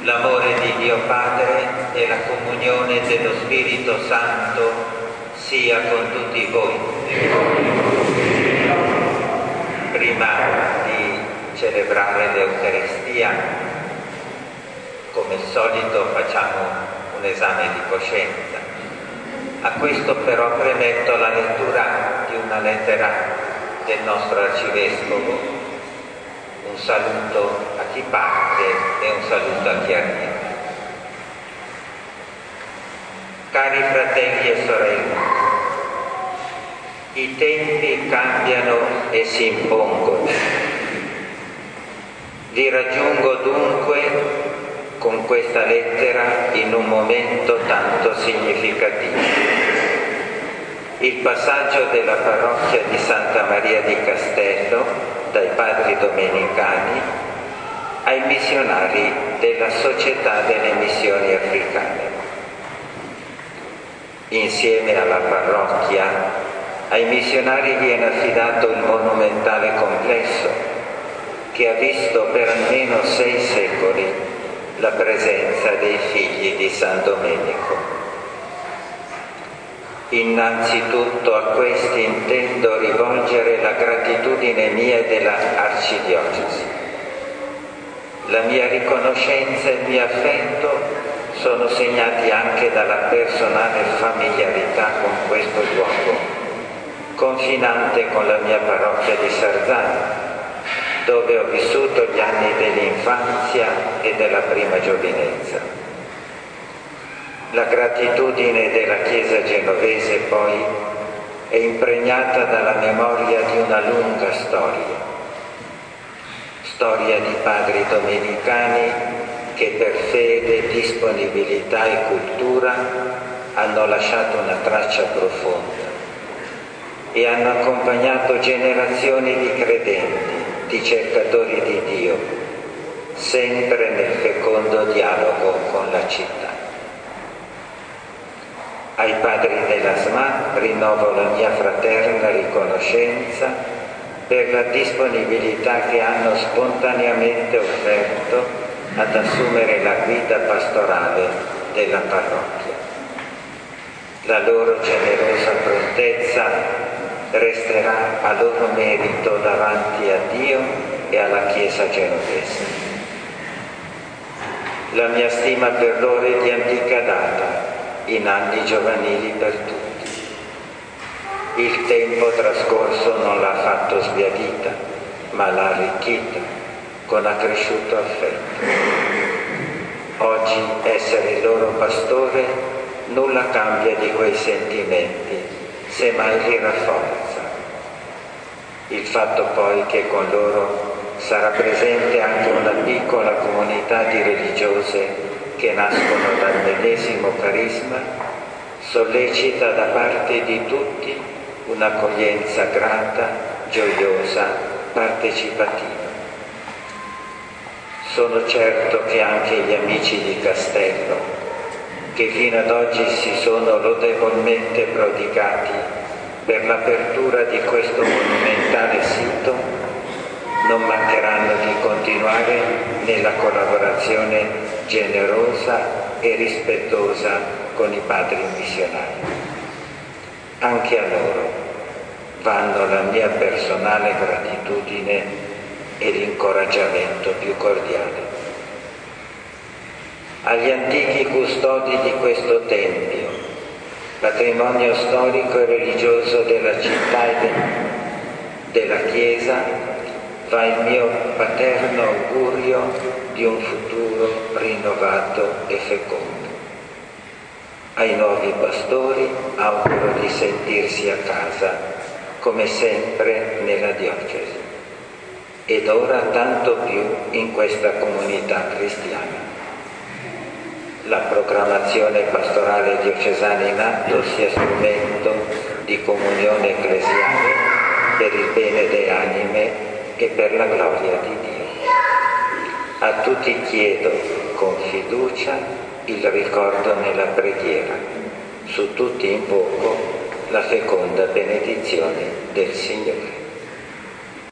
l'amore di Dio Padre e la comunione dello Spirito Santo sia con tutti voi. Prima di celebrare l'Eucaristia, come al solito facciamo un esame di coscienza. A questo però premetto la lettura di una lettera del nostro Arcivescovo, un saluto a chi parte e un saluto a chi arriva. Cari fratelli e sorelle, i tempi cambiano e si impongono. Vi raggiungo dunque con questa lettera in un momento tanto significativo. Il passaggio della parrocchia di Santa Maria di Castello dai padri domenicani ai missionari della Società delle Missioni Africane. Insieme alla parrocchia, ai missionari viene affidato il monumentale complesso che ha visto per almeno 6 secoli la presenza dei figli di San Domenico. Innanzitutto a questi intendo rivolgere la gratitudine mia e della Arcidiocesi. La mia riconoscenza e il mio affetto sono segnati anche dalla personale familiarità con questo luogo, confinante con la mia parrocchia di Sarzana, dove ho vissuto gli anni dell'infanzia e della prima giovinezza. La gratitudine della Chiesa genovese poi è impregnata dalla memoria di una lunga storia di padri domenicani che per fede, disponibilità e cultura hanno lasciato una traccia profonda e hanno accompagnato generazioni di credenti, di cercatori di Dio, sempre nel fecondo dialogo con la città. Ai padri della SMA rinnovo la mia fraterna riconoscenza per la disponibilità che hanno spontaneamente offerto ad assumere la guida pastorale della parrocchia. La loro generosa prontezza resterà a loro merito davanti a Dio e alla Chiesa genovese. La mia stima per loro è di antica data, in anni giovanili per tutti. Il tempo trascorso non l'ha fatto sbiadita, ma l'ha arricchita con accresciuto affetto. Oggi essere il loro pastore nulla cambia di quei sentimenti, semmai li rafforza. Il fatto poi che con loro sarà presente anche una piccola comunità di religiose che nascono dal medesimo carisma, sollecita da parte di tutti un'accoglienza grata, gioiosa, partecipativa. Sono certo che anche gli amici di Castello, che fino ad oggi si sono lodevolmente prodigati per l'apertura di questo monumentale sito, non mancheranno di continuare nella collaborazione generosa e rispettosa con i padri missionari. Anche a loro vanno la mia personale gratitudine e l'incoraggiamento più cordiale. Agli antichi custodi di questo tempio, patrimonio storico e religioso della città e della Chiesa, va il mio paterno augurio di un futuro rinnovato e fecondo. Ai nuovi pastori auguro di sentirsi a casa, come sempre nella diocesi, ed ora tanto più in questa comunità cristiana. La proclamazione pastorale diocesana in atto sia strumento di comunione ecclesiale per il bene delle anime e per la gloria di Dio. A tutti chiedo con fiducia il ricordo nella preghiera. Su tutti invoco la feconda benedizione del Signore.